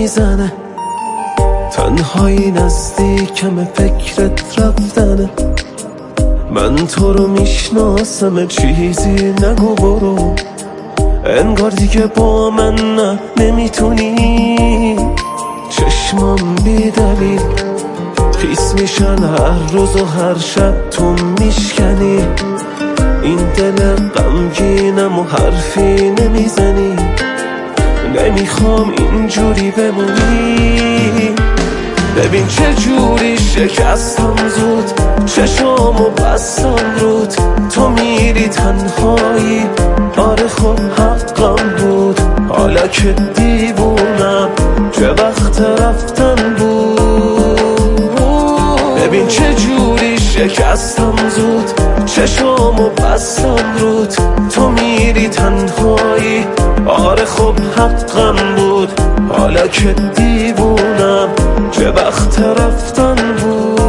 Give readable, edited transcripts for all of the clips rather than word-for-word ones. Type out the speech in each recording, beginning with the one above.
میزنه، تنهایی نزدیکم فکرت رفتنه. من تو رو میشناسم چیزی نگو برو، انگار دیگه با من نه نمیتونی. چشمام بی دلیل خیس میشن هر روز و هر شب تو میشکنی. این دل غمگینم و حرفی نمیزنی، نمیخوام اینجوری بمونی. ببین چه جوری شکستم زود، چشامو بستم رود. تو میری تنهایی، آره خب حقم بود. حالا که دیوونم چه وقت رفتن بود. ببین چه جوری شکستم زود، چشامو بستم رود. تو میری تنهایی، آره خب حقم بود. حالا که دیوونم چه وقت رفتن بود.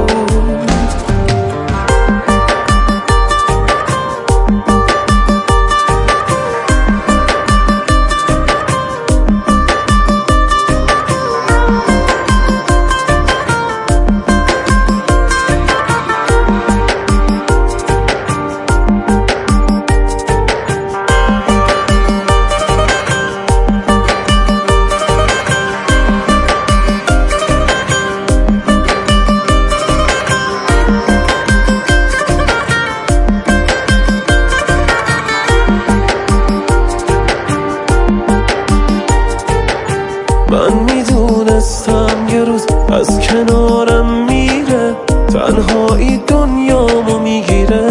من میدونستم یه روز از کنارم میره، تنهایی دنیامو میگیره.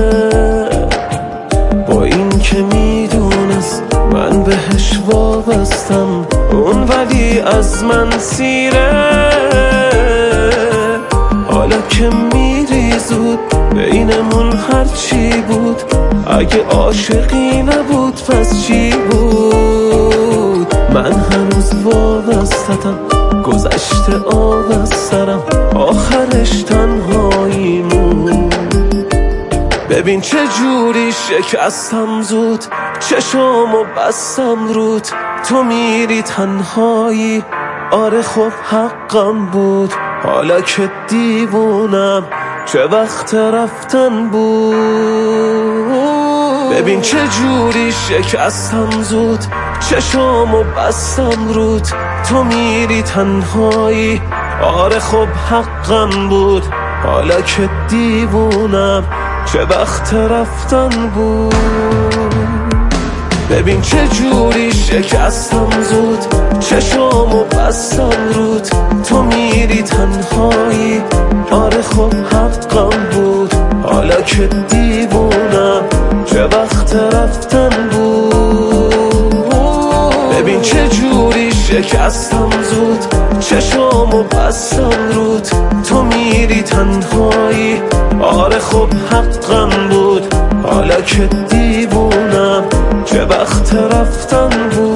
با این که میدونست من بهش وابستم، اون ولی از من سیره. حالا که میری زود بینمون هرچی بود، اگه عاشقی نبود پس چی بود؟ من هنوز وابستم، گذشته آب از سرم، آخرش تنهاییمون. ببین چه جوری شکستم زود، چشامو بستم رود. تو میری تنهایی، آره خب حقم بود. حالا که دیوونم چه وقت رفتن بود. ببین چه جوری شکستم زود، چشامو بستم رود. تو میری تنهایی، آره خب حقم بود. حالا که دیوونم چه وقت رفتن بود. ببین چه جوری شکستم زود، چشامو بستم رود. تو میری تنهایی، آره خب حقم بود. حالا که دیوونم چه وقت رفتن بود. ببین چه جوری شکستم زود، چشامو بستم رود. تو میری تنهایی، آره خب حقم بود. حالا که دیوونم چه وقت رفتن بود.